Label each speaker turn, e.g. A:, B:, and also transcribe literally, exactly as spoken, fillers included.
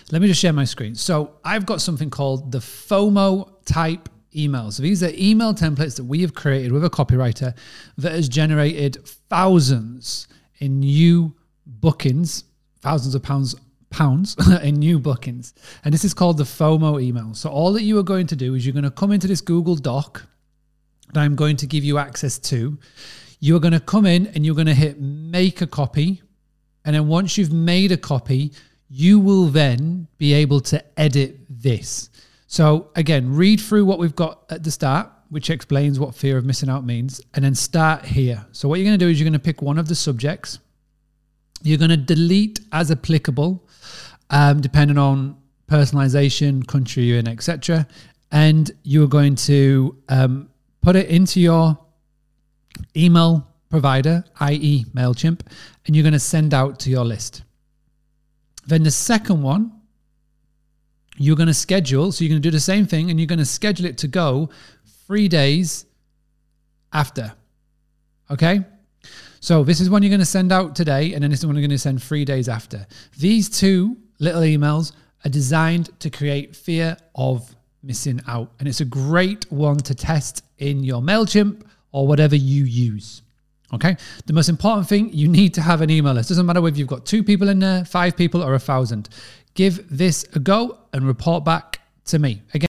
A: let me just share my screen. So I've got something called the FOMO type emails. So these are email templates that we have created with a copywriter that has generated thousands in new bookings, thousands of pounds pounds in new bookings. And this is called the FOMO email. So all that you are going to do is you're going to come into this Google Doc that I'm going to give you access to. You're going to come in and you're going to hit make a copy. And then once you've made a copy, you will then be able to edit this. So again, read through what we've got at the start, which explains what fear of missing out means, and then start here. So what you're going to do is you're going to pick one of the subjects. You're going to delete as applicable, um, depending on personalization, country you're in, et cetera. And you're going to um, put it into your email provider, that is. MailChimp, and you're going to send out to your list. Then the second one, you're going to schedule. So you're going to do the same thing and you're going to schedule it to go three days after. Okay. So this is one you're going to send out today, and then this is one you're going to send three days after. These two little emails are designed to create fear of missing out. And it's a great one to test in your MailChimp or whatever you use. Okay. The most important thing, you need to have an email list. Doesn't matter whether you've got two people in there, five people, or a thousand. Give this a go and report back to me. Again,